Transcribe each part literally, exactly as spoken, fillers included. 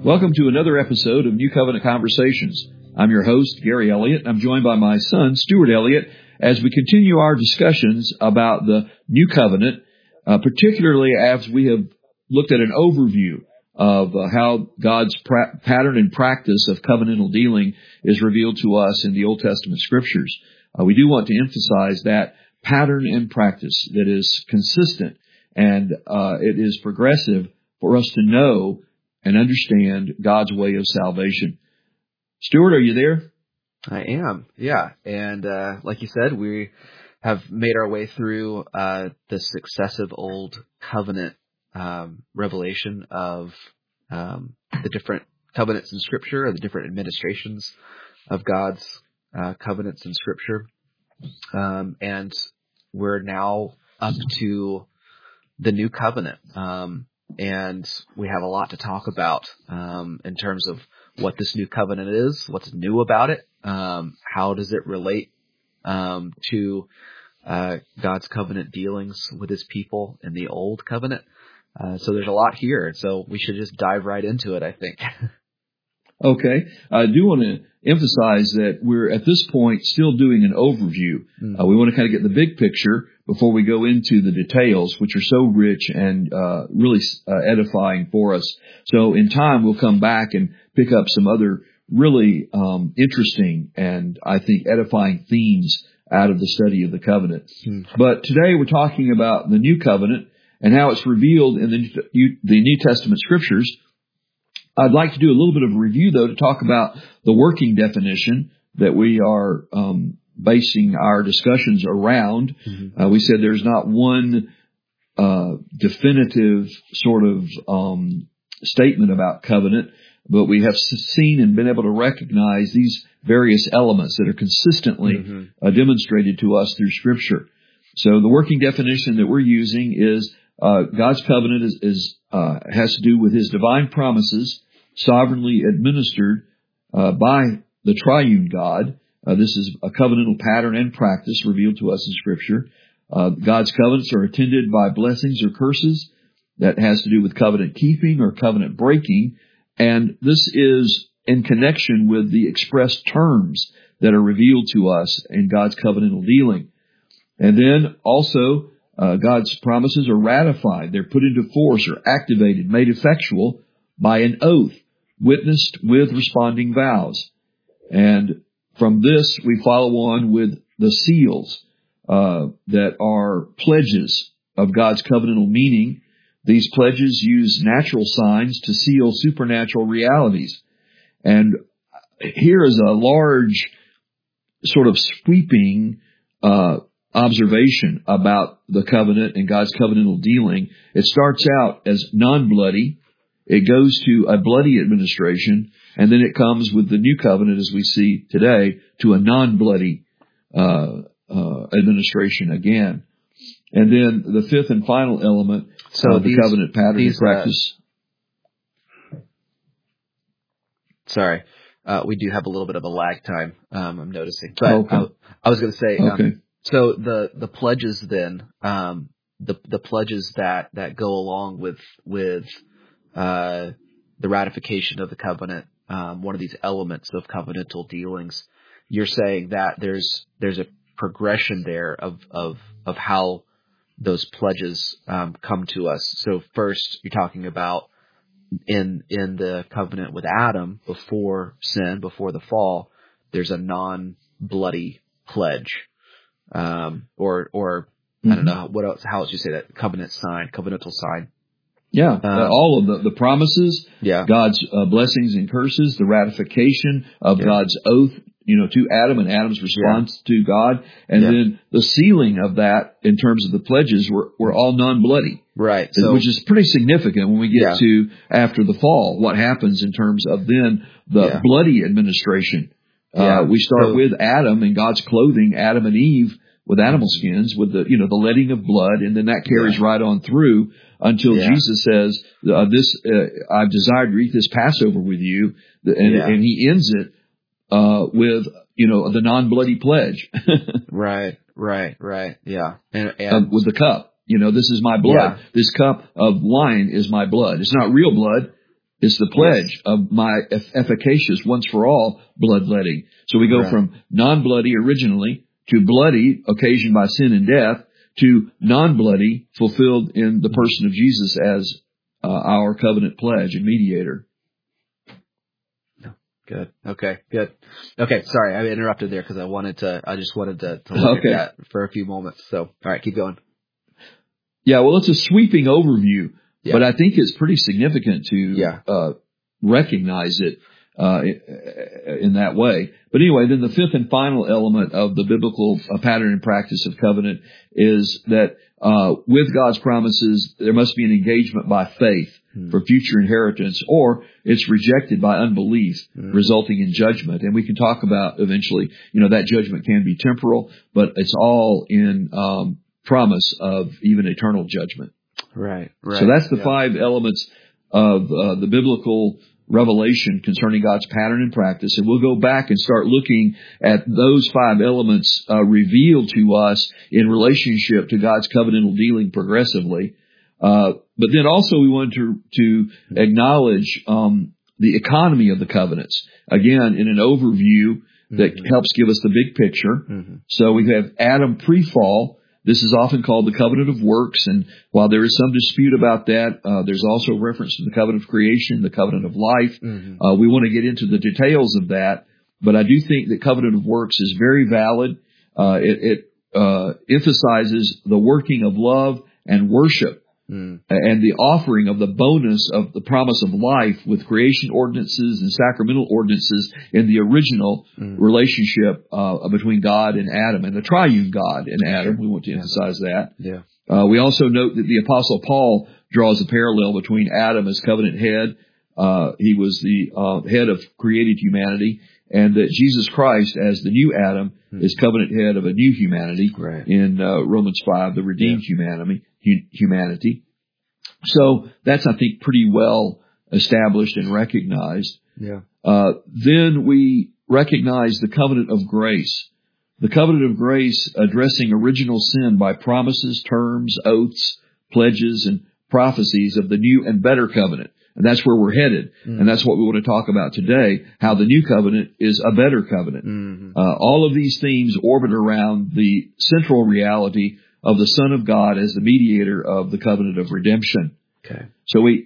Welcome to another episode of New Covenant Conversations. I'm your host, Gary Elliott. I'm joined by my son, Stuart Elliott, as we continue our discussions about the New Covenant, uh, particularly as we have looked at an overview of uh, how God's pra- pattern and practice of covenantal dealing is revealed to us in the Old Testament Scriptures. Uh, we do want to emphasize that pattern and practice that is consistent and uh, it is progressive for us to know and understand God's way of salvation. Stuart, are you there? I am, yeah. And uh, like you said, we have made our way through uh, the successive Old Covenant um, revelation of um, the different covenants in Scripture, or the different administrations of God's uh, covenants in Scripture. Um, and we're now up to the New Covenant. Um And we have a lot to talk about um, in terms of what this new covenant is, what's new about it, um, how does it relate um, to uh, God's covenant dealings with his people in the old covenant. Uh, so there's a lot here. So we should just dive right into it, I think. Okay. I do want to emphasize that we're at this point still doing an overview. Mm-hmm. Uh, we want to kind of get the big picture before we go into the details, which are so rich and uh, really uh, edifying for us. So in time, we'll come back and pick up some other really um, interesting and I think edifying themes out of the study of the covenant. Mm-hmm. But today we're talking about the New Covenant and how it's revealed in the, the New Testament Scriptures. I'd like to do a little bit of a review, though, to talk about the working definition that we are um, basing our discussions around. Mm-hmm. Uh, we said there's not one uh, definitive sort of um, statement about covenant, but we have seen and been able to recognize these various elements that are consistently mm-hmm. uh, demonstrated to us through Scripture. So the working definition that we're using is uh, God's covenant is, is uh, has to do with His divine promises sovereignly administered uh, by the triune God. Uh, this is a covenantal pattern and practice revealed to us in Scripture. Uh, God's covenants are attended by blessings or curses. That has to do with covenant keeping or covenant breaking. And this is in connection with the expressed terms that are revealed to us in God's covenantal dealing. And then also, uh, God's promises are ratified. They're put into force or activated, made effectual by an oath, witnessed with responding vows. And from this, we follow on with the seals uh, that are pledges of God's covenantal meaning. These pledges use natural signs to seal supernatural realities. And here is a large sort of sweeping uh observation about the covenant and God's covenantal dealing. It starts out as non-bloody. It goes to a bloody administration, and then it comes with the new covenant, as we see today, to a non-bloody uh, uh, administration again. And then the fifth and final element so of these, the covenant pattern these, and practice. Uh, sorry, uh, we do have a little bit of a lag time, um, I'm noticing. But okay. I, I was going to say, okay. um, so the, the pledges then, um, the the pledges that, that go along with with uh, the ratification of the covenant, um, one of these elements of covenantal dealings, you're saying that there's there's a progression there of of of how those pledges um, come to us. So first, you're talking about in in the covenant with Adam before sin, before the fall, there's a non-bloody pledge. Um, or, or, mm-hmm. I don't know, what else, how else you say that? Covenant sign, covenantal sign. Yeah, um, uh, all of the, the promises, yeah. God's uh, blessings and curses, the ratification of yeah. God's oath, you know, to Adam and Adam's response yeah. to God, and yeah. then the sealing of that in terms of the pledges were, were all non-bloody. Right. So, which is pretty significant when we get yeah. to after the fall, what happens in terms of then the yeah. bloody administration. Yeah. Uh, we start so, with Adam and God's clothing Adam and Eve with animal skins, with the, you know, the letting of blood, and then that carries yeah. right on through until yeah. Jesus says, uh, this, uh, I've desired to eat this Passover with you, and, yeah. and he ends it, uh, with, you know, the non-bloody pledge. right, right, right, yeah. And, and uh, with the cup, you know, this is my blood. Yeah. This cup of wine is my blood. It's not real blood. It's the pledge yes. of my efficacious, once for all, bloodletting. So we go right. from non-bloody originally to bloody, occasioned by sin and death, to non-bloody, fulfilled in the person of Jesus as uh, our covenant pledge and mediator. Good. Okay. Good. Okay. Sorry, I interrupted there because I wanted to. I just wanted to, to look okay. at that for a few moments. So, all right, keep going. Yeah. Well, it's a sweeping overview. Yeah. But I think it's pretty significant to yeah. uh, recognize it uh, in that way. But anyway, then the fifth and final element of the biblical uh, pattern and practice of covenant is that uh, with God's promises, there must be an engagement by faith hmm. for future inheritance, or it's rejected by unbelief, hmm. resulting in judgment. And we can talk about eventually, you know, that judgment can be temporal, but it's all in um, promise of even eternal judgment. Right, right. So that's the yeah. five elements of uh, the biblical revelation concerning God's pattern and practice. And we'll go back and start looking at those five elements uh, revealed to us in relationship to God's covenantal dealing progressively. Uh, but then also we want to, to acknowledge um, the economy of the covenants. Again, in an overview that mm-hmm. helps give us the big picture. Mm-hmm. So we have Adam pre-fall. This is often called the covenant of works, and while there is some dispute about that, uh, there's also reference to the covenant of creation, the covenant of life. Mm-hmm. Uh, we want to get into the details of that, but I do think that covenant of works is very valid. Uh, it, it uh, emphasizes the working of love and worship. Mm. And the offering of the bonus of the promise of life with creation ordinances and sacramental ordinances in the original mm. relationship uh, between God and Adam, and the triune God and Adam. We want to emphasize that. Yeah. Uh, we also note that the Apostle Paul draws a parallel between Adam as covenant head. Uh, he was the uh, head of created humanity, and that Jesus Christ as the new Adam mm. is covenant head of a new humanity right. in uh, Romans five, the redeemed yeah. humanity. humanity. So that's, I think, pretty well established and recognized. Yeah. Uh, then we recognize the covenant of grace. The covenant of grace addressing original sin by promises, terms, oaths, pledges, and prophecies of the new and better covenant. And that's where we're headed. Mm-hmm. And that's what we want to talk about today, how the new covenant is a better covenant. Mm-hmm. Uh, all of these themes orbit around the central reality of the Son of God as the mediator of the covenant of redemption. Okay. So we,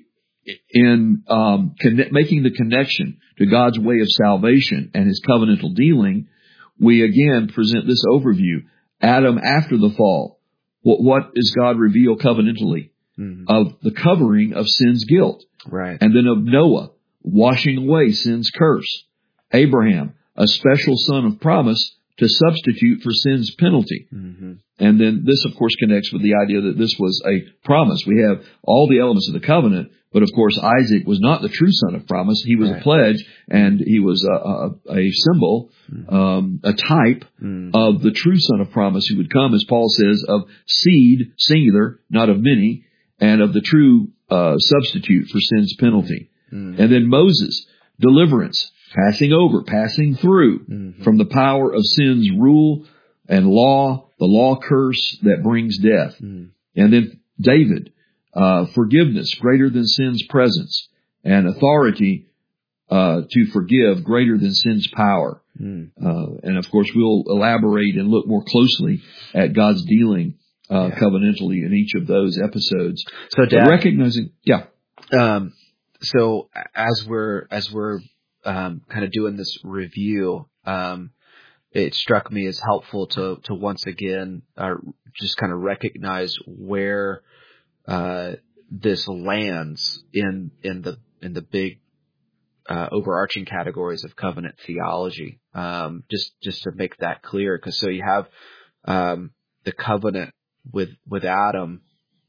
in um, conne- making the connection to God's way of salvation and His covenantal dealing, we again present this overview. Adam after the fall. What, what does God reveal covenantally? Mm-hmm. Of the covering of sin's guilt. Right. And then of Noah, washing away sin's curse. Abraham, a special son of promise to substitute for sin's penalty. Mm-hmm. And then this, of course, connects with the idea that this was a promise. We have all the elements of the covenant, but of course, Isaac was not the true son of promise. He was right. a pledge, and he was a, a, a symbol, mm-hmm. um, a type mm-hmm. of the true son of promise who would come, as Paul says, of seed, singular, not of many, and of the true uh, substitute for sin's penalty. Mm-hmm. And then Moses, deliverance, passing over, passing through mm-hmm. from the power of sin's rule and law, the law curse that brings death. Mm-hmm. And then David, uh, forgiveness greater than sin's presence, and authority uh, to forgive greater than sin's power. Mm-hmm. Uh, and of course, we'll elaborate and look more closely at God's dealing uh, yeah. covenantally in each of those episodes. So, Dad, but recognizing, yeah. Um, so as we're as we're um, kind of doing this review, um, it struck me as helpful to to once again uh, just kind of recognize where uh, this lands in in the in the big uh, overarching categories of covenant theology. Um, just just to make that clear, because so you have um, the covenant with with Adam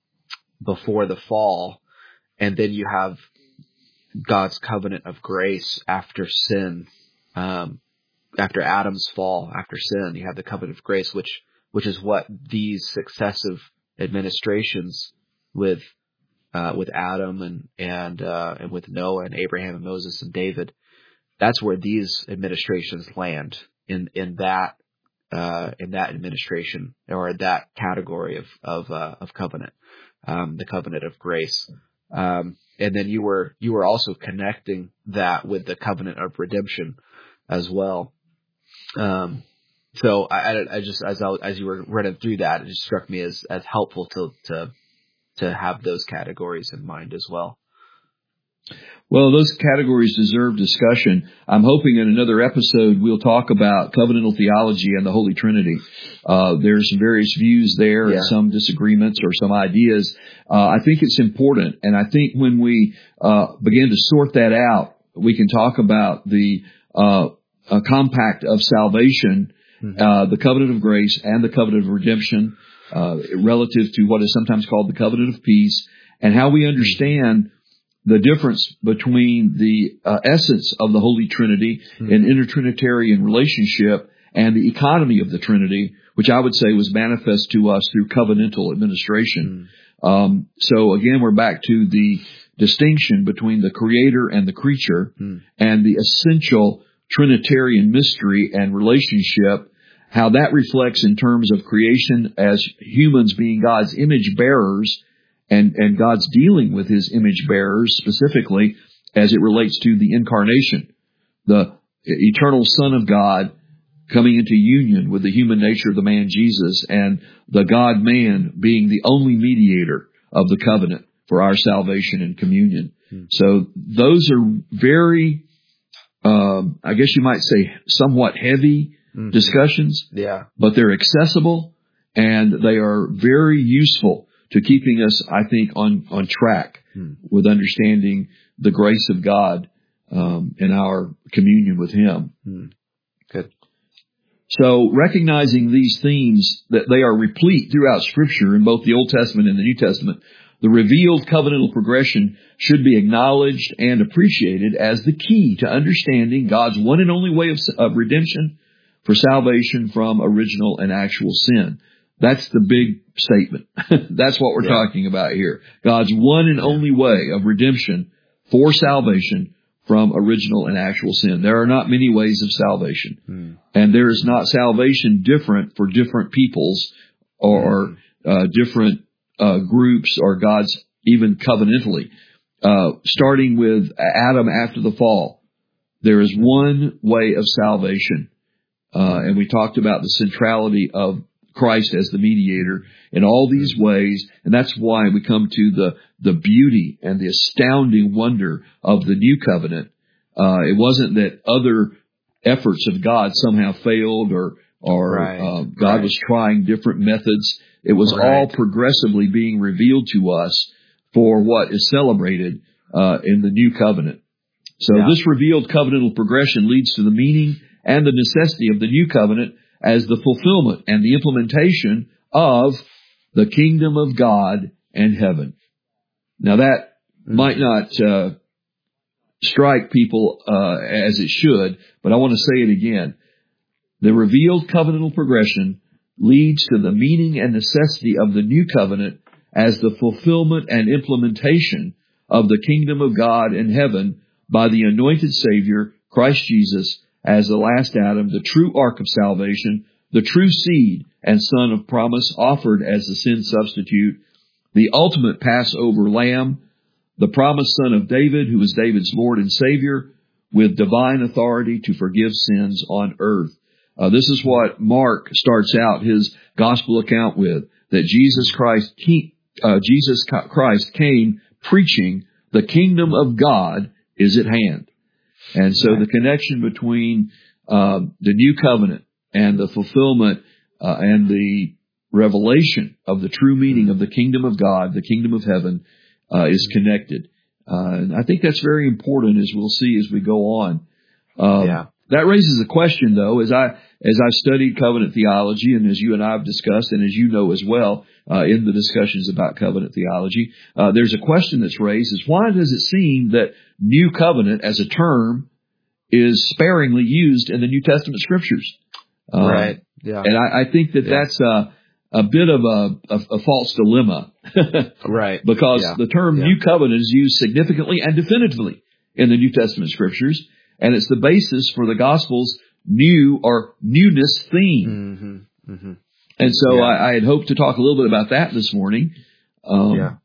before the fall, and then you have God's covenant of grace after sin, um, after Adam's fall, after sin. You have the covenant of grace, which which is what these successive administrations with uh, with Adam and and uh, and with Noah and Abraham and Moses and David. That's where these administrations land in in that uh, in that administration or that category of of uh, of covenant, um, the covenant of grace. Um, and then you were you were also connecting that with the covenant of redemption as well. Um, so I, I, I just as I, as you were running through that, it just struck me as as helpful to to to have those categories in mind as well. Well, those categories deserve discussion. I'm hoping in another episode we'll talk about covenantal theology and the Holy Trinity. Uh, there's some various views there, Yeah. and some disagreements or some ideas. Uh, I think it's important, and I think when we uh, begin to sort that out, we can talk about the uh, a compact of salvation, mm-hmm. uh, the covenant of grace and the covenant of redemption, uh, relative to what is sometimes called the covenant of peace, and how we understand the difference between the uh, essence of the Holy Trinity mm-hmm. and intertrinitarian relationship and the economy of the Trinity, which I would say was manifest to us through covenantal administration. Mm-hmm. Um, so again, we're back to the distinction between the creator and the creature mm-hmm. and the essential Trinitarian mystery and relationship, how that reflects in terms of creation as humans being God's image bearers, and, and God's dealing with his image bearers specifically as it relates to the incarnation, the eternal Son of God coming into union with the human nature of the man Jesus, and the God-man being the only mediator of the covenant for our salvation and communion. Hmm. So those are very, um, I guess you might say, somewhat heavy mm-hmm. discussions, yeah. but they're accessible and they are very useful to keeping us, I think, on, on track hmm. with understanding the grace of God um, in our communion with him. Hmm. Good. So recognizing these themes, that they are replete throughout Scripture in both the Old Testament and the New Testament, the revealed covenantal progression should be acknowledged and appreciated as the key to understanding God's one and only way of, of redemption for salvation from original and actual sin. That's the big statement. That's what we're yeah. talking about here. God's one and yeah. only way of redemption for salvation from original and actual sin. There are not many ways of salvation. Hmm. And there is not salvation different for different peoples or hmm. uh, different uh, groups or God's even covenantally. Uh, starting with Adam after the fall, there is one way of salvation. Uh, and we talked about the centrality of Christ as the mediator in all these ways. And that's why we come to the, the beauty and the astounding wonder of the new covenant. Uh, it wasn't that other efforts of God somehow failed or, or, right. uh, God right. was trying different methods. It was right. all progressively being revealed to us for what is celebrated, uh, in the new covenant. So yeah. this revealed covenantal progression leads to the meaning and the necessity of the new covenant as the fulfillment and the implementation of the kingdom of God and heaven. Now that mm-hmm. might not uh, strike people uh, as it should, but I want to say it again. The revealed covenantal progression leads to the meaning and necessity of the new covenant as the fulfillment and implementation of the kingdom of God and heaven by the anointed Savior, Christ Jesus, as the last Adam, the true ark of salvation, the true seed and son of promise offered as the sin substitute, the ultimate Passover lamb, the promised son of David, who is David's Lord and Savior, with divine authority to forgive sins on earth. Uh, this is what Mark starts out his gospel account with, that Jesus Christ, he, uh, Jesus Christ came preaching the kingdom of God is at hand. And so the connection between uh, the new covenant and the fulfillment uh, and the revelation of the true meaning of the kingdom of God, the kingdom of heaven, uh, is connected. Uh, and I think that's very important, as we'll see as we go on. Um, yeah. That raises a question, though, as I as I've studied covenant theology, and as you and I have discussed, and as you know as well uh, in the discussions about covenant theology, uh, there's a question that's raised: is why does it seem that new covenant as a term is sparingly used in the New Testament scriptures? Um, right. Yeah. And I, I think that yeah. that's a, a bit of a, a, a false dilemma. right. Because yeah. the term yeah. new covenant is used significantly and definitively in the New Testament scriptures, and it's the basis for the gospel's new or newness theme. Mm-hmm. Mm-hmm. And so yeah. I, I had hoped to talk a little bit about that this morning. Um, yeah.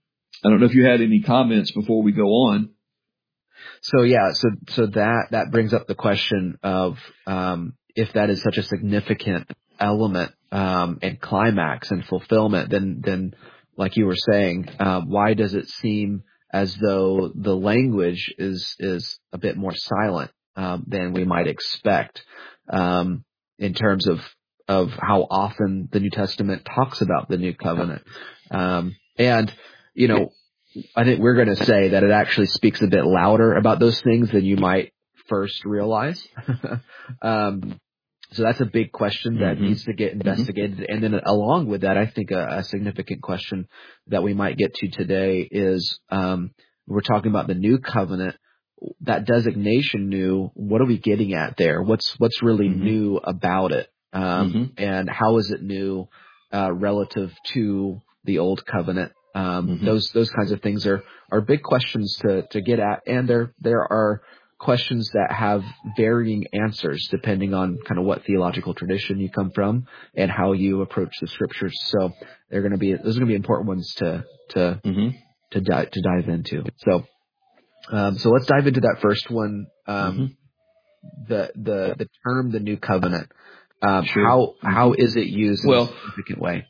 I don't know if you had any comments before we go on. So yeah, so so that that brings up the question of um, if that is such a significant element um, and climax and fulfillment, then then like you were saying, uh, why does it seem as though the language is is a bit more silent um, than we might expect um, in terms of of how often the New Testament talks about the new covenant, um, and you know. I think we're going to say that it actually speaks a bit louder about those things than you might first realize. um, so that's a big question that mm-hmm. needs to get investigated. Mm-hmm. And then along with that, I think a, a significant question that we might get to today is um, we're talking about the new covenant. That designation new, what are we getting at there? What's what's really mm-hmm. new about it? Um, mm-hmm. And how is it new uh, relative to the old covenant? Um, mm-hmm. Those those kinds of things are, are big questions to, to get at, and there there are questions that have varying answers depending on kind of what theological tradition you come from and how you approach the scriptures. So they're going to be those are going to be important ones to to mm-hmm. to dive to dive into. So um, so let's dive into that first one. Um, mm-hmm. The the the term the new covenant. Um, sure. How mm-hmm. how is it used well, in a significant way?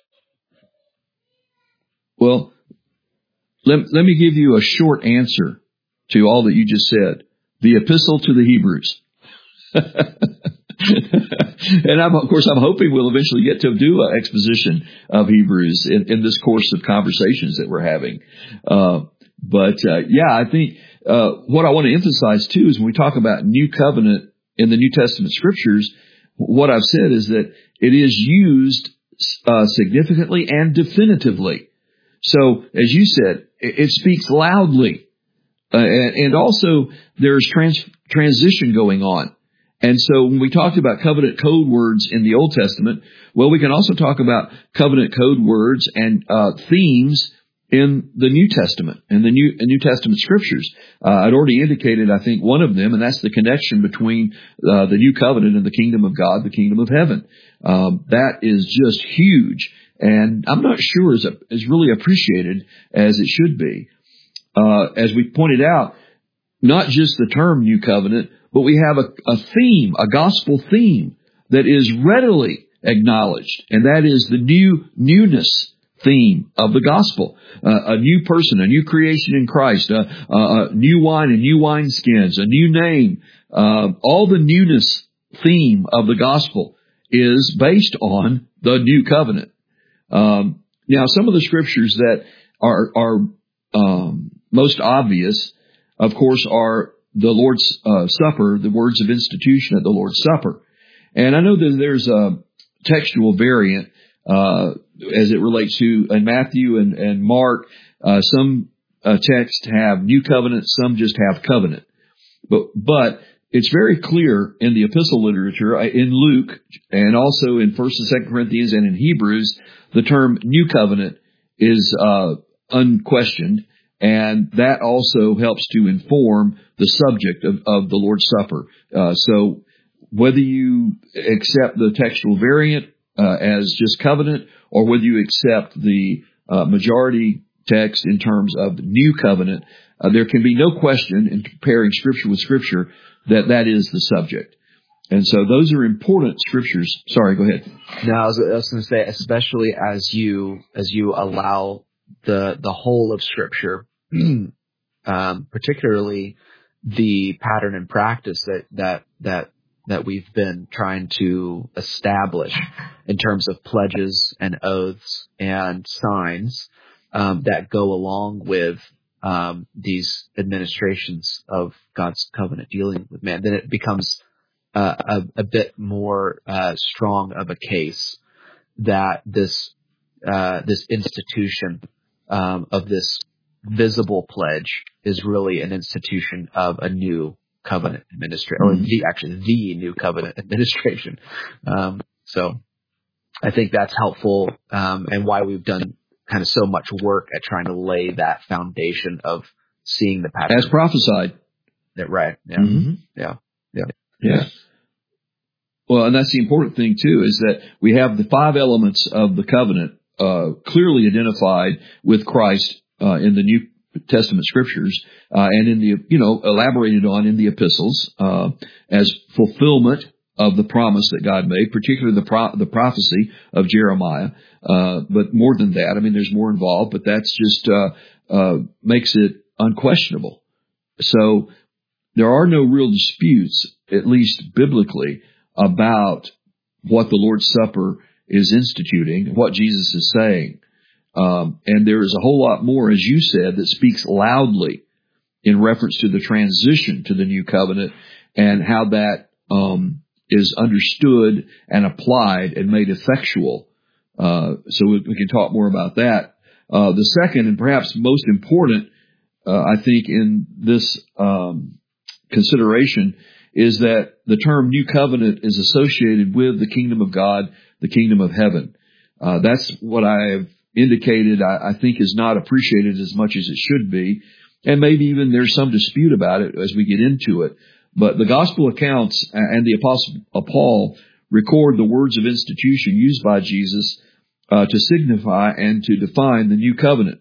Well, let, let me give you a short answer to all that you just said. The Epistle to the Hebrews. And I'm, of course, I'm hoping we'll eventually get to do an exposition of Hebrews in, in this course of conversations that we're having. Uh, but, uh, yeah, I think, uh, what I want to emphasize too is when we talk about new covenant in the New Testament scriptures, what I've said is that it is used, uh, significantly and definitively. So, as you said, it, it speaks loudly, uh, and, and also there's trans, transition going on. And so when we talked about covenant code words in the Old Testament, well, we can also talk about covenant code words and uh, themes in the New Testament, in the New, New Testament scriptures. Uh, I'd already indicated, I think, one of them, and that's the connection between uh, the new covenant and the kingdom of God, the kingdom of heaven. Um, that is just huge. And I'm not sure is is really appreciated as it should be. Uh, as we pointed out, not just the term new covenant, but we have a, a theme, a gospel theme that is readily acknowledged, and that is the new newness theme of the gospel. Uh, a new person, a new creation in Christ, uh, uh, new wine and new wineskins, a new name. Uh, all the newness theme of the gospel is based on the new covenant. Um, now, some of the scriptures that are, are, um, most obvious, of course, are the Lord's uh, Supper, the words of institution at the Lord's Supper. And I know that there's a textual variant, uh, as it relates to in Matthew and, and Mark. Uh, some uh, texts have new covenant, some just have covenant. But, but it's very clear in the epistle literature, in Luke, and also in First and Second Corinthians and in Hebrews, the term new covenant is uh, unquestioned, and that also helps to inform the subject of, of the Lord's Supper. Uh, so whether you accept the textual variant uh, as just covenant, or whether you accept the uh, majority text in terms of new covenant, uh, there can be no question in comparing Scripture with Scripture that that is the subject. And so those are important scriptures. Sorry, go ahead. No, I was, I was going to say, especially as you as you allow the the whole of Scripture, um, particularly the pattern and practice that that that that we've been trying to establish in terms of pledges and oaths and signs um, that go along with um, these administrations of God's covenant dealing with man, then it becomes Uh, a, a bit more uh, strong of a case that this uh, this institution um, of this visible pledge is really an institution of a new covenant administration, or the actually the new covenant administration. Um, so I think that's helpful, um, and why we've done kind of so much work at trying to lay that foundation of seeing the pattern as prophesied. That right? Yeah, mm-hmm. yeah, yeah, yeah. Well, and that's the important thing, too, is that we have the five elements of the covenant uh, clearly identified with Christ uh, in the New Testament scriptures, uh, and in the, you know, elaborated on in the epistles, uh, as fulfillment of the promise that God made, particularly the pro- the prophecy of Jeremiah. Uh, but more than that, I mean, there's more involved, but that's just, uh, uh, makes it unquestionable. So there are no real disputes, at least biblically, about what the Lord's Supper is instituting, what Jesus is saying. Um, and there is a whole lot more, as you said, that speaks loudly in reference to the transition to the new covenant and how that um, is understood and applied and made effectual. Uh, so we, we can talk more about that. Uh, the second and perhaps most important, uh, I think, in this um, consideration is that the term new covenant is associated with the kingdom of God, the kingdom of heaven. Uh, that's what I have indicated, I, I think is not appreciated as much as it should be. And maybe even there's some dispute about it as we get into it. But the gospel accounts and the apostle Paul record the words of institution used by Jesus uh, to signify and to define the new covenant.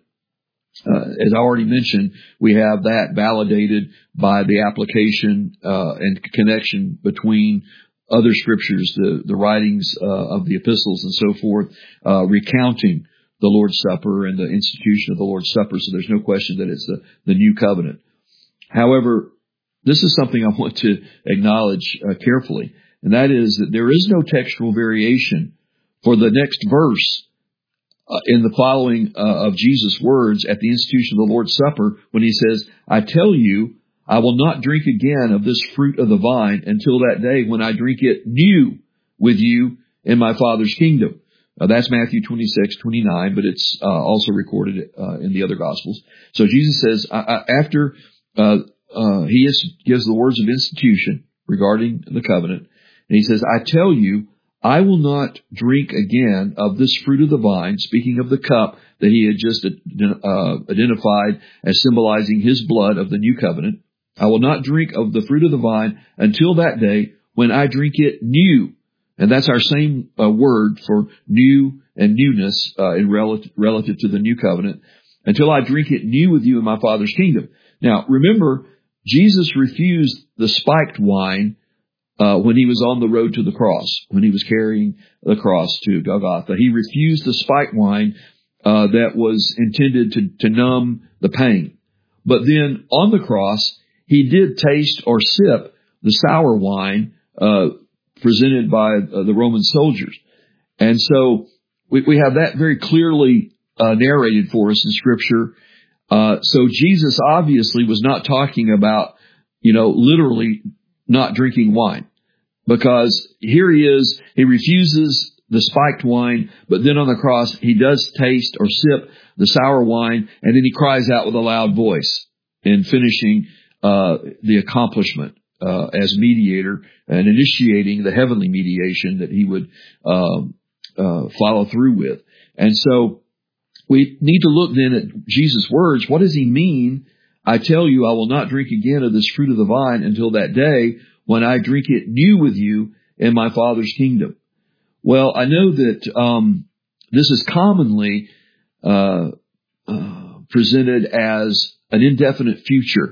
Uh, as I already mentioned, we have that validated by the application uh, and connection between other scriptures, the, the writings uh, of the epistles and so forth, uh, recounting the Lord's Supper and the institution of the Lord's Supper. So there's no question that it's the, the new covenant. However, this is something I want to acknowledge uh, carefully, and that is that there is no textual variation for the next verse Uh, in the following uh, of Jesus' words at the institution of the Lord's Supper when he says, I tell you, I will not drink again of this fruit of the vine until that day when I drink it new with you in my Father's kingdom. Uh, that's Matthew twenty-six, twenty-nine, but it's uh, also recorded uh, in the other Gospels. So Jesus says, I, I, after uh, uh, he is, gives the words of institution regarding the covenant, and he says, I tell you, I will not drink again of this fruit of the vine, speaking of the cup that he had just uh, identified as symbolizing his blood of the new covenant. I will not drink of the fruit of the vine until that day when I drink it new. And that's our same uh, word for new and newness uh, in relative, relative to the new covenant. Until I drink it new with you in my Father's kingdom. Now, remember, Jesus refused the spiked wine Uh, when he was on the road to the cross, when he was carrying the cross to Golgotha. He refused the spiked wine uh, that was intended to, to numb the pain. But then on the cross, he did taste or sip the sour wine uh, presented by uh, the Roman soldiers. And so we, we have that very clearly uh, narrated for us in Scripture. Uh, so Jesus obviously was not talking about, you know, literally not drinking wine, because here he is, he refuses the spiked wine, but then on the cross he does taste or sip the sour wine, and then he cries out with a loud voice in finishing uh, the accomplishment uh, as mediator and initiating the heavenly mediation that he would um, uh, follow through with. And so we need to look then at Jesus' words. What does he mean? I tell you, I will not drink again of this fruit of the vine until that day when I drink it new with you in my Father's kingdom. Well, I know that um, this is commonly uh, uh, presented as an indefinite future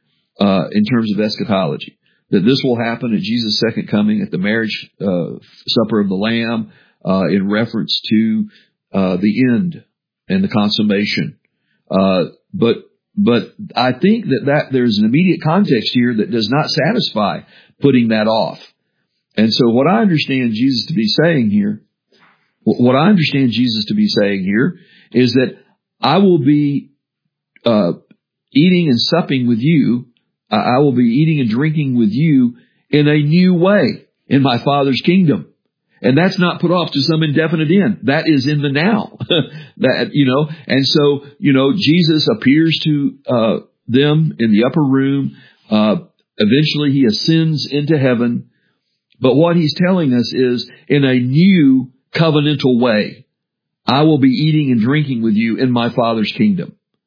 uh, in terms of eschatology, that this will happen at Jesus' second coming, at the marriage uh, supper of the Lamb, uh, in reference to uh, the end and the consummation. Uh, but But I think that, that there's an immediate context here that does not satisfy putting that off. And so what I understand Jesus to be saying here, what I understand Jesus to be saying here is that I will be uh, eating and supping with you. I will be eating and drinking with you in a new way in my Father's kingdom. And that's not put off to some indefinite end. That is in the now. that, you know, and so, you know, Jesus appears to, uh, them in the upper room. Uh, eventually he ascends into heaven. But what he's telling us is in a new covenantal way, I will be eating and drinking with you in my Father's kingdom.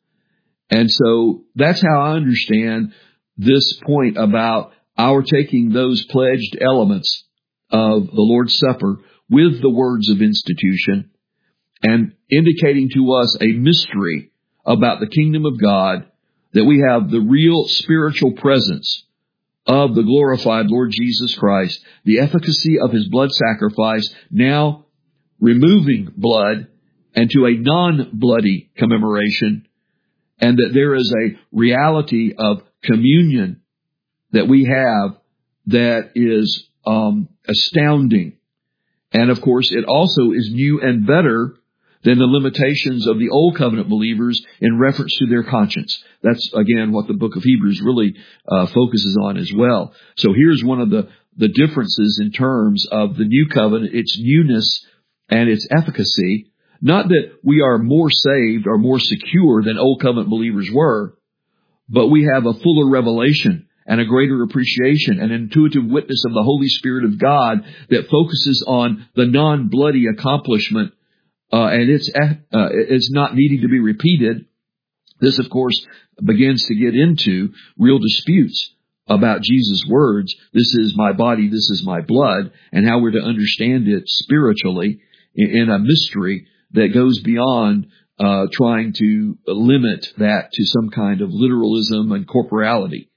And so that's how I understand this point about our taking those pledged elements of the Lord's Supper with the words of institution and indicating to us a mystery about the kingdom of God, that we have the real spiritual presence of the glorified Lord Jesus Christ, the efficacy of His blood sacrifice, now removing blood and to a non-bloody commemoration, and that there is a reality of communion that we have that is um, astounding. And of course, it also is new and better than the limitations of the Old Covenant believers in reference to their conscience. That's, again, what the book of Hebrews really uh, focuses on as well. So here's one of the, the differences in terms of the New Covenant, its newness and its efficacy. Not that we are more saved or more secure than Old Covenant believers were, but we have a fuller revelation and a greater appreciation and intuitive witness of the Holy Spirit of God that focuses on the non-bloody accomplishment, uh, and it's uh, it's not needing to be repeated. This, of course, begins to get into real disputes about Jesus' words. This is my body, this is my blood, and how we're to understand it spiritually in a mystery that goes beyond uh, trying to limit that to some kind of literalism and corporality.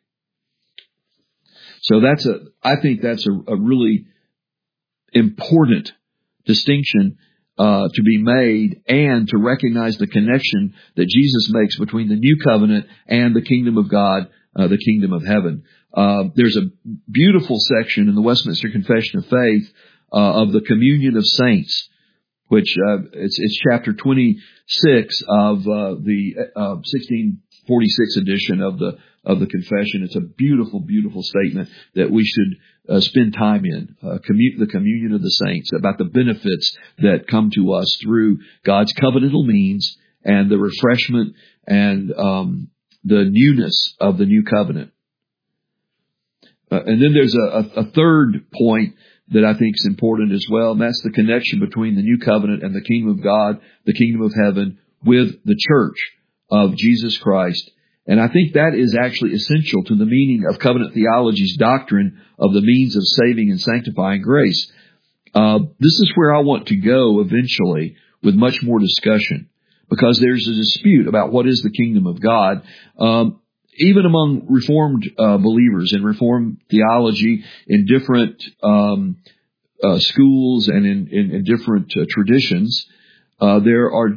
So that's a, I think that's a, a really important distinction uh, to be made, and to recognize the connection that Jesus makes between the new covenant and the kingdom of God, uh, the kingdom of heaven. Uh, there's a beautiful section in the Westminster Confession of Faith uh, of the communion of saints, which uh, it's, it's chapter twenty-six of uh, the uh, sixteen forty-six edition of the of the Confession. It's a beautiful, beautiful statement that we should uh, spend time in. Uh, commun- the communion of the saints, about the benefits that come to us through God's covenantal means and the refreshment and um, the newness of the new covenant. Uh, and then there's a, a, a third point that I think is important as well, and that's the connection between the new covenant and the kingdom of God, the kingdom of heaven, with the church of Jesus Christ. And I think that is actually essential to the meaning of covenant theology's doctrine of the means of saving and sanctifying grace. Uh, this is where I want to go eventually with much more discussion, because there's a dispute about what is the kingdom of God. Um, even among Reformed uh, believers in Reformed theology, in different um, uh, schools and in, in, in different uh, traditions, uh, there are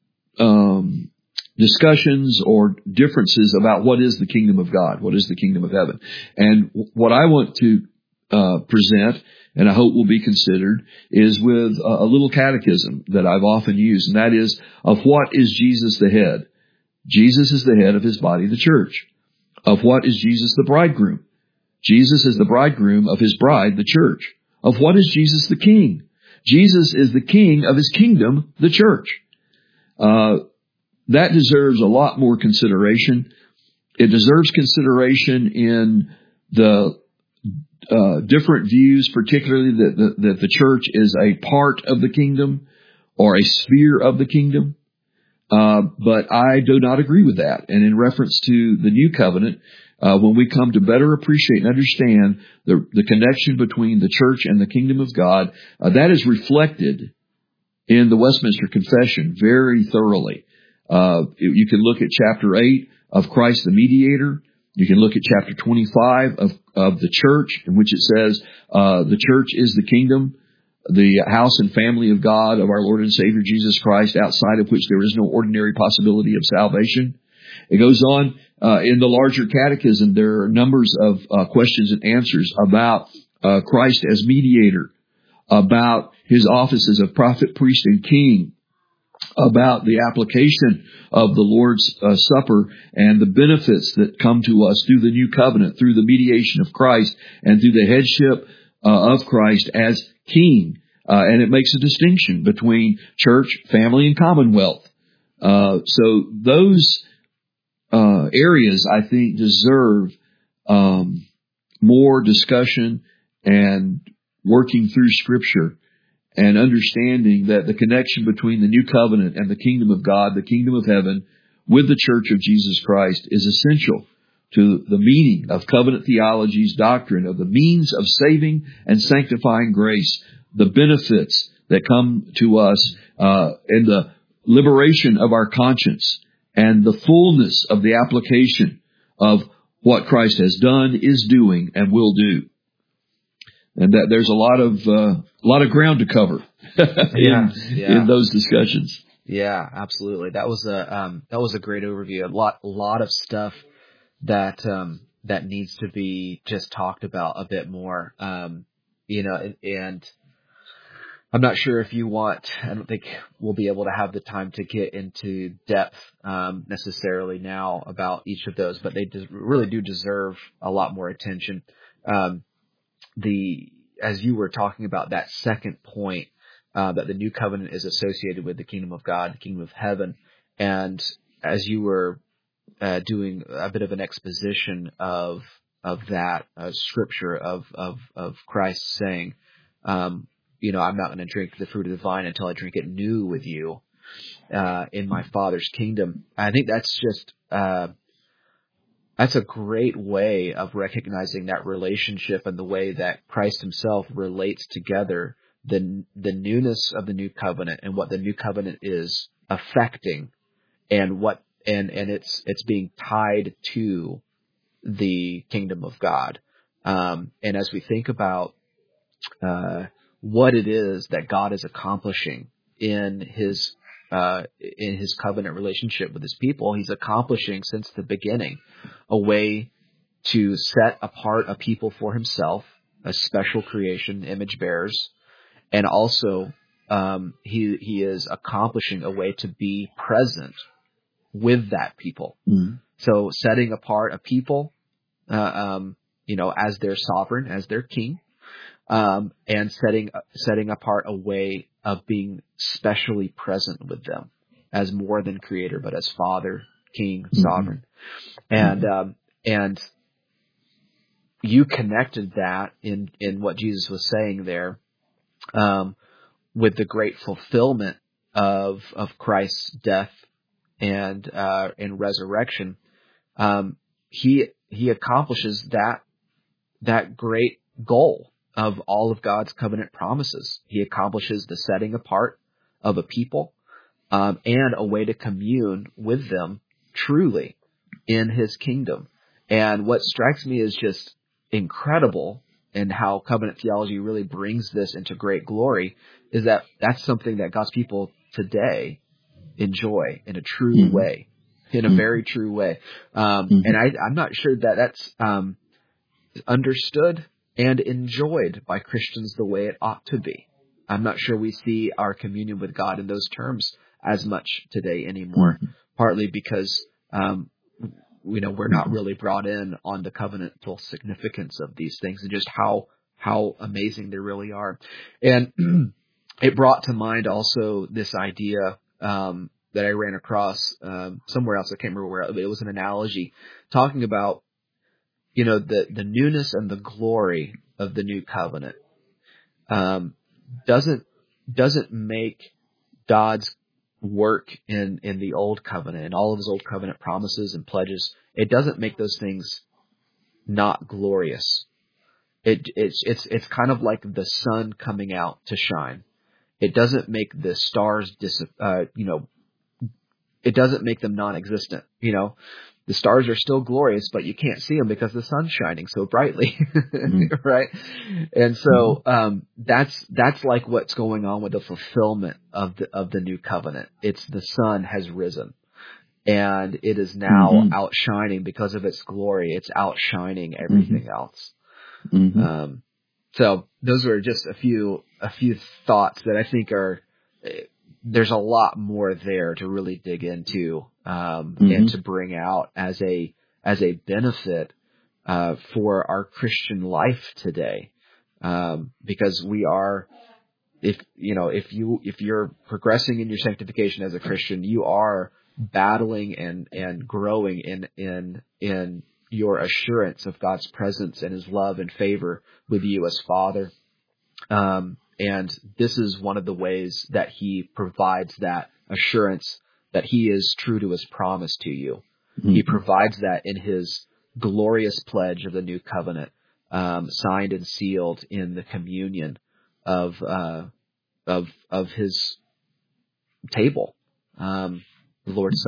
um, discussions or differences about what is the kingdom of God, what is the kingdom of heaven. And what I want to uh, present, and I hope will be considered, is with a, a little catechism that I've often used, and that is, of what is Jesus the head? Jesus is the head of His body, the church. Of what is Jesus the bridegroom? Jesus is the bridegroom of His bride, the church. Of what is Jesus the king? Jesus is the king of His kingdom, the church. Uh, that deserves a lot more consideration. It deserves consideration in the uh, different views, particularly that the, that the church is a part of the kingdom or a sphere of the kingdom. Uh, but I do not agree with that. And in reference to the new covenant, uh, when we come to better appreciate and understand the, the connection between the church and the kingdom of God, uh, that is reflected in the Westminster Confession very thoroughly. Uh, you can look at chapter eight of Christ the Mediator. You can look at chapter twenty-five of, of the church, in which it says, uh, the church is the kingdom, the house and family of God, of our Lord and Savior Jesus Christ, outside of which there is no ordinary possibility of salvation. It goes on uh, in the larger catechism. There are numbers of uh, questions and answers about uh, Christ as mediator, about His offices of prophet, priest, and king, about the application of the Lord's uh, Supper and the benefits that come to us through the new covenant, through the mediation of Christ, and through the headship uh, of Christ as King. Uh, and it makes a distinction between church, family, and commonwealth. Uh, so those uh, areas, I think, deserve um, more discussion and working through Scripture and understanding that the connection between the new covenant and the kingdom of God, the kingdom of heaven, with the church of Jesus Christ is essential to the meaning of covenant theology's doctrine of the means of saving and sanctifying grace, the benefits that come to us uh, in the liberation of our conscience and the fullness of the application of what Christ has done, is doing, and will do. And that there's a lot of uh, a lot of ground to cover in, yeah, yeah. in those discussions. Yeah, absolutely. That was a um, that was a great overview. A lot, a lot of stuff that um, that needs to be just talked about a bit more. Um, you know, and, and I'm not sure if you want. I don't think we'll be able to have the time to get into depth um, necessarily now about each of those, but they des- really do deserve a lot more attention. Um, the as you were talking about that second point. Uh, that the new covenant is associated with the kingdom of God, the kingdom of heaven. And as you were uh, doing a bit of an exposition of of that uh, scripture of, of of Christ saying, um, you know, I'm not going to drink the fruit of the vine until I drink it new with you uh, in my Father's kingdom. I think that's just uh, that's a great way of recognizing that relationship and the way that Christ himself relates together the the newness of the new covenant and what the new covenant is affecting, and what and and it's it's being tied to the kingdom of God. Um, and as we think about uh, what it is that God is accomplishing in his uh, in his covenant relationship with his people, he's accomplishing since the beginning a way to set apart a people for himself, a special creation, image bearers. And also, um, he he is accomplishing a way to be present with that people. Mm-hmm. So setting apart a people, uh, um, you know, as their sovereign, as their king, um, and setting setting apart a way of being specially present with them as more than creator, but as Father, King, mm-hmm. sovereign. And um, and you connected that in in what Jesus was saying there. Um, with the great fulfillment of of Christ's death and uh, and resurrection, um, he he accomplishes that that great goal of all of God's covenant promises. He accomplishes the setting apart of a people um, and a way to commune with them truly in His kingdom. And what strikes me as just incredible, and how covenant theology really brings this into great glory, is that that's something that God's people today enjoy in a true mm-hmm. way, in a mm-hmm. very true way. Um, mm-hmm. And I, I'm not sure that that's um, understood and enjoyed by Christians the way it ought to be. I'm not sure we see our communion with God in those terms as much today anymore, mm-hmm. partly because um, you know, we're not really brought in on the covenantal significance of these things and just how, how amazing they really are. And it brought to mind also this idea, um, that I ran across, um, somewhere else. I can't remember where, but it was an analogy talking about, you know, the, the newness and the glory of the new covenant, um, doesn't, doesn't make God's work in, in the old covenant and all of his old covenant promises and pledges. It doesn't make those things not glorious. It, it's, it's, it's kind of like the sun coming out to shine. It doesn't make the stars dis, uh, you know, it doesn't make them non-existent. You know, the stars are still glorious, but you can't see them because the sun's shining so brightly, mm-hmm. right? And so um, that's that's like what's going on with the fulfillment of the of the new covenant. It's the sun has risen, and it is now mm-hmm. outshining because of its glory. It's outshining everything mm-hmm. else. Mm-hmm. Um, so those are just a few a few thoughts that I think are. There's a lot more there to really dig into um, mm-hmm. and to bring out as a as a benefit uh, for our Christian life today, um, because we are, if you know, if you if you're progressing in your sanctification as a Christian, you are battling and and growing in in in your assurance of God's presence and His love and favor with you as Father. Um, And this is one of the ways that He provides that assurance that He is true to His promise to you. Mm-hmm. He provides that in His glorious pledge of the new covenant, um, signed and sealed in the communion of uh, of of His table, um, the Lord's Supper,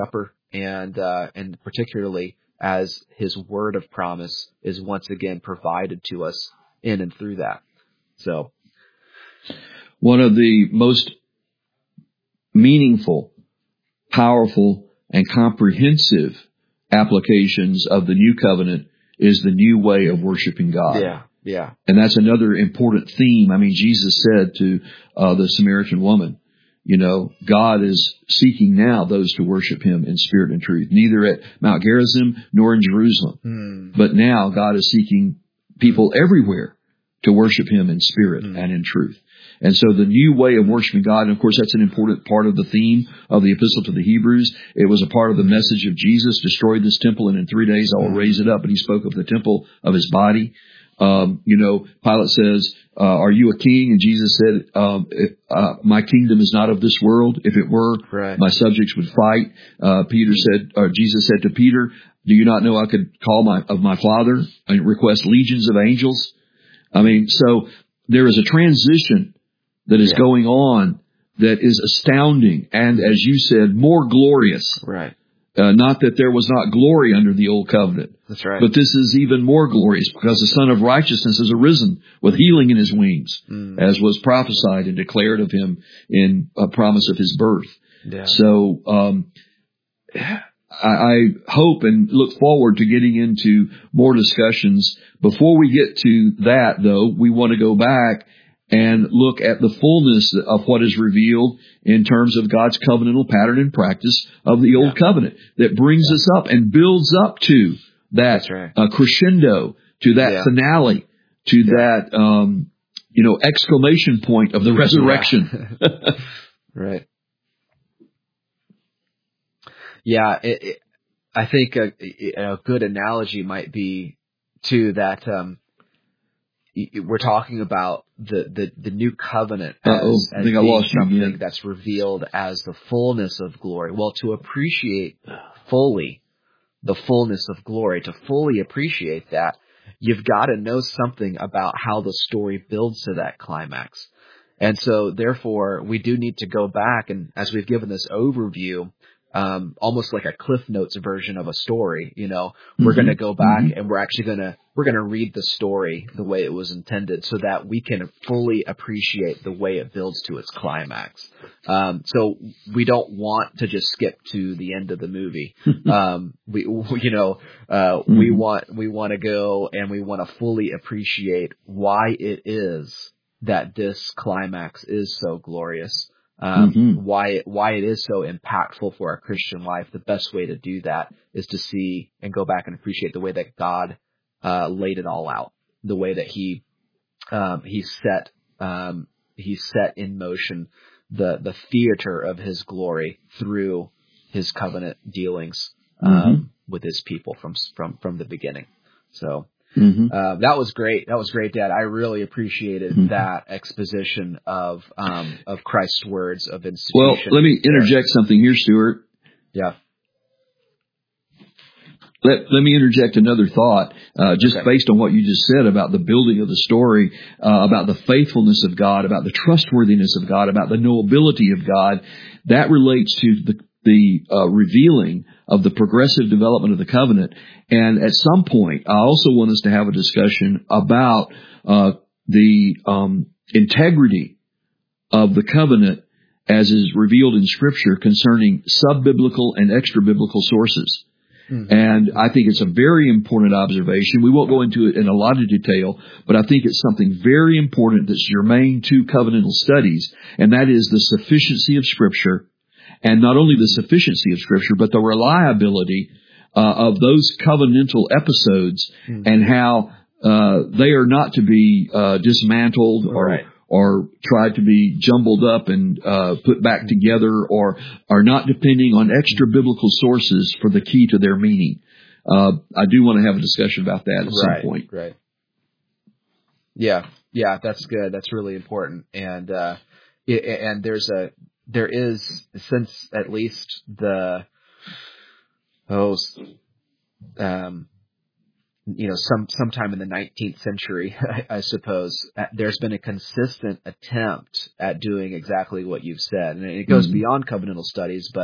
and uh, and particularly as His word of promise is once again provided to us in and through that. So, one of the most meaningful, powerful, and comprehensive applications of the new covenant is the new way of worshiping God. Yeah, yeah. And that's another important theme. I mean, Jesus said to uh, the Samaritan woman, you know, God is seeking now those to worship Him in spirit and truth, neither at Mount Gerizim nor in Jerusalem. Mm. But now God is seeking people everywhere to worship Him in spirit mm. and in truth. And so the new way of worshiping God, and of course that's an important part of the theme of the Epistle to the Hebrews. It was a part of the message of Jesus, destroy this temple and in three days I will raise it up. And He spoke of the temple of His body. Um, you know, Pilate says, uh, are you a king? And Jesus said, um, if, uh, my kingdom is not of this world. If it were, right. my subjects would fight. Uh, Peter said, or Jesus said to Peter, do you not know I could call my, of my Father and request legions of angels? I mean, so there is a transition that is yeah. going on that is astounding. And as you said, more glorious. Right. Uh, not that there was not glory under the old covenant. That's right. But this is even more glorious because the Son of Righteousness has arisen with healing in His wings, mm. as was prophesied and declared of Him in a promise of His birth. Yeah. So, um, I, I hope and look forward to getting into more discussions. Before we get to that, though, we want to go back and look at the fullness of what is revealed in terms of God's covenantal pattern and practice of the Old yeah. Covenant that brings yeah. us up and builds up to that right. uh, crescendo, to that yeah. finale, to yeah. that, um, you know, exclamation point of the resurrection. Yeah. Right. Yeah, it, it, I think a, a good analogy might be to that, um, we're talking about the, the, the new covenant as, as being something that's revealed as the fullness of glory. Well, to appreciate fully the fullness of glory, to fully appreciate that, you've got to know something about how the story builds to that climax. And so, therefore, we do need to go back, and as we've given this overview, um, almost like a Cliff Notes version of a story, you know, we're mm-hmm. going to go back mm-hmm. and we're actually going to, we're going to read the story the way it was intended so that we can fully appreciate the way it builds to its climax. Um, so we don't want to just skip to the end of the movie. um, we, you know, uh, mm-hmm. we want, we want to go and we want to fully appreciate why it is that this climax is so glorious. Um, mm-hmm. why it, why it is so impactful for our Christian life. The best way to do that is to see and go back and appreciate the way that God, uh, laid it all out, the way that he, um, he set, um, he set in motion the, the theater of His glory through His covenant dealings, um, mm-hmm. with His people from, from, from the beginning. So, Mm-hmm. Uh, that was great. That was great, Dad. I really appreciated mm-hmm. that exposition of um, of Christ's words of institution. Well, let me interject something here, Stuart. Yeah. Let Let me interject another thought, uh, just okay. based on what you just said about the building of the story, uh, about the faithfulness of God, about the trustworthiness of God, about the knowability of God. That relates to the the uh, revealing of the progressive development of the covenant. And at some point, I also want us to have a discussion about uh, the um, integrity of the covenant as is revealed in Scripture concerning sub-biblical and extra-biblical sources. Mm-hmm. And I think it's a very important observation. We won't go into it in a lot of detail, but I think it's something very important that's germane to covenantal studies, and that is the sufficiency of Scripture. And not only the sufficiency of Scripture, but the reliability uh, of those covenantal episodes mm-hmm. and how uh, they are not to be uh, dismantled or right. or tried to be jumbled up and uh, put back mm-hmm. together, or are not depending on extra biblical sources for the key to their meaning. Uh, I do want to have a discussion about that at right. some point. Right. Yeah. Yeah. That's good. That's really important. And uh, it, and there's a There is, since at least the, oh, um, you know, some sometime in the nineteenth century, I, I suppose, there's been a consistent attempt at doing exactly what you've said. And it goes mm-hmm. beyond covenantal studies, but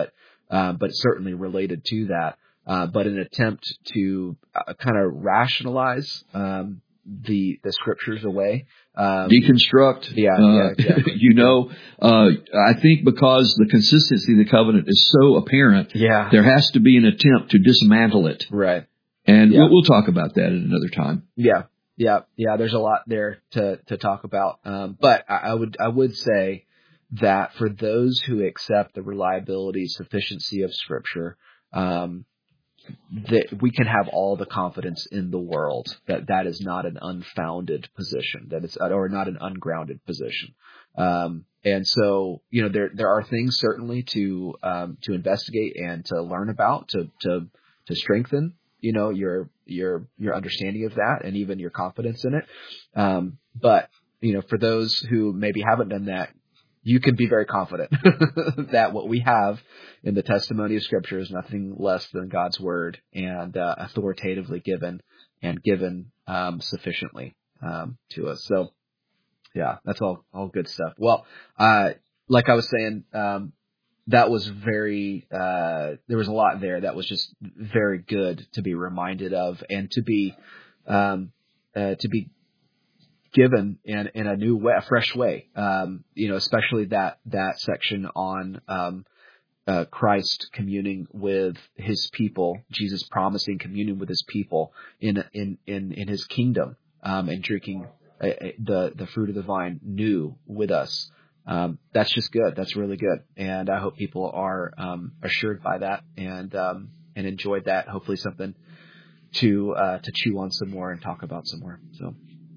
uh, but certainly related to that. Uh, but an attempt to uh, kind of rationalize um, the the scriptures away, um, deconstruct. Yeah, uh, yeah, exactly. you know, uh, I think because the consistency of the covenant is so apparent, yeah, there has to be an attempt to dismantle it. Right. And yeah. we'll, we'll talk about that at another time. Yeah, yeah, yeah. There's a lot there to to talk about. Um, but I, I would I would say that for those who accept the reliability, sufficiency of Scripture, um, that we can have all the confidence in the world that that is not an unfounded position, that it's or not an ungrounded position. Um, and so, you know, there there are things certainly to um, to investigate and to learn about, to to to strengthen, you know, your your your understanding of that and even your confidence in it. Um, but you know, for those who maybe haven't done that, you can be very confident that what we have in the testimony of Scripture is nothing less than God's word, and uh, authoritatively given and given um, sufficiently um, to us. So, yeah, that's all all good stuff. Well, uh, like I was saying, um, that was very uh, there was a lot there that was just very good to be reminded of and to be um, uh, to be. given in, in a new way, a fresh way, um, you know, especially that, that section on, um, uh, Christ communing with his people, Jesus promising communion with his people in, in, in, in his kingdom, um, and drinking uh, the, the fruit of the vine new with us. Um, that's just good. That's really good. And I hope people are, um, assured by that and, um, and enjoyed that. Hopefully something to, uh, to chew on some more and talk about some more. So.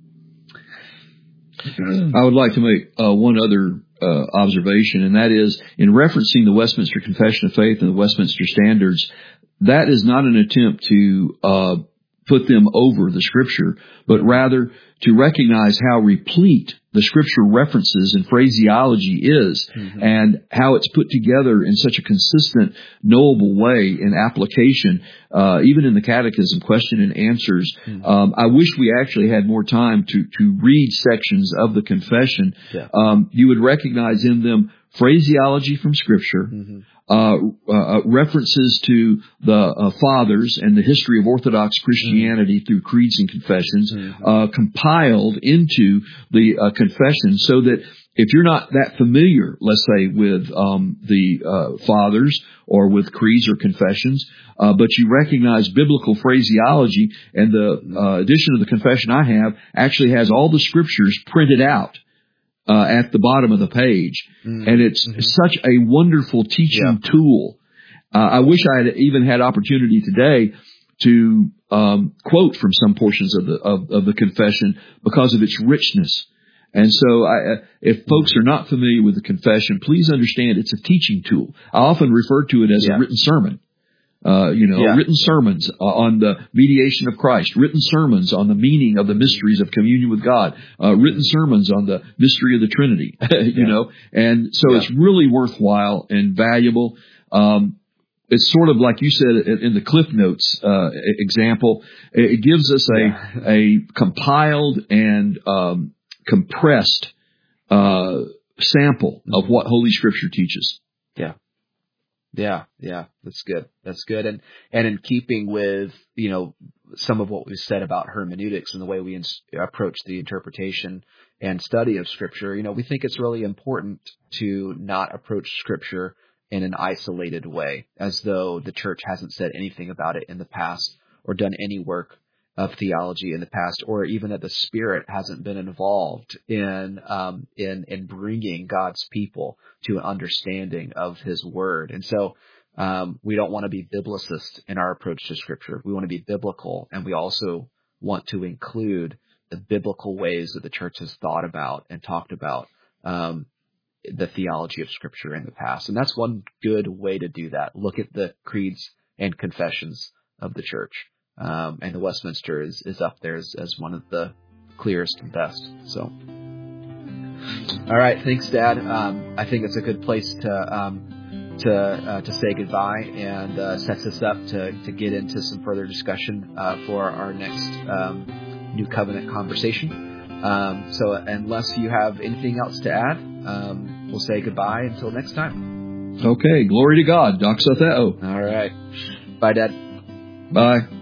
I would like to make uh, one other uh, observation, and that is in referencing the Westminster Confession of Faith and the Westminster Standards, that is not an attempt to uh, put them over the Scripture, but rather to recognize how replete the Scripture references and phraseology is, mm-hmm. and how it's put together in such a consistent, knowable way in application, uh, even in the Catechism question and answers. Mm-hmm. Um, I wish we actually had more time to, to read sections of the confession. Yeah. Um, you would recognize in them phraseology from Scripture, mm-hmm. Uh, uh, references to the uh, fathers and the history of Orthodox Christianity mm-hmm. through creeds and confessions, mm-hmm. uh, compiled into the uh, confession, so that if you're not that familiar, let's say, with um, the uh, fathers or with creeds or confessions, uh, but you recognize biblical phraseology, and the uh, edition of the confession I have actually has all the scriptures printed out Uh, at the bottom of the page. Mm-hmm. And it's mm-hmm. such a wonderful teaching yeah. tool. Uh, I wish I had even had opportunity today to um, quote from some portions of the of, of the confession because of its richness. And so I, uh, if folks are not familiar with the confession, please understand it's a teaching tool. I often refer to it as yeah. a written sermon. Uh, you know, yeah. written sermons on the mediation of Christ, written sermons on the meaning of the mysteries of communion with God, uh, written sermons on the mystery of the Trinity, you yeah. know, and so yeah. it's really worthwhile and valuable. Um, it's sort of like you said in the Cliff Notes, uh, example. It gives us a, yeah. a compiled and, um, compressed, uh, sample mm-hmm. of what Holy Scripture teaches. Yeah. Yeah, yeah, that's good. That's good. And, and in keeping with, you know, some of what we've said about hermeneutics and the way we ins- approach the interpretation and study of Scripture, you know, we think it's really important to not approach Scripture in an isolated way, as though the church hasn't said anything about it in the past or done any work of theology in the past, or even that the Spirit hasn't been involved in um, in in bringing God's people to an understanding of His Word. And so um, we don't want to be biblicist in our approach to Scripture. We want to be biblical, and we also want to include the biblical ways that the church has thought about and talked about um, the theology of Scripture in the past. And that's one good way to do that. Look at the creeds and confessions of the church. Um, and the Westminster is, is up there as, as one of the clearest and best. So, all right, thanks, Dad. Um, I think it's a good place to um, to uh, to say goodbye, and uh, sets us up to to get into some further discussion uh, for our next um, New Covenant conversation. Um, so, unless you have anything else to add, um, we'll say goodbye until next time. Okay. Glory to God. Doxo Theo. All right. Bye, Dad. Bye.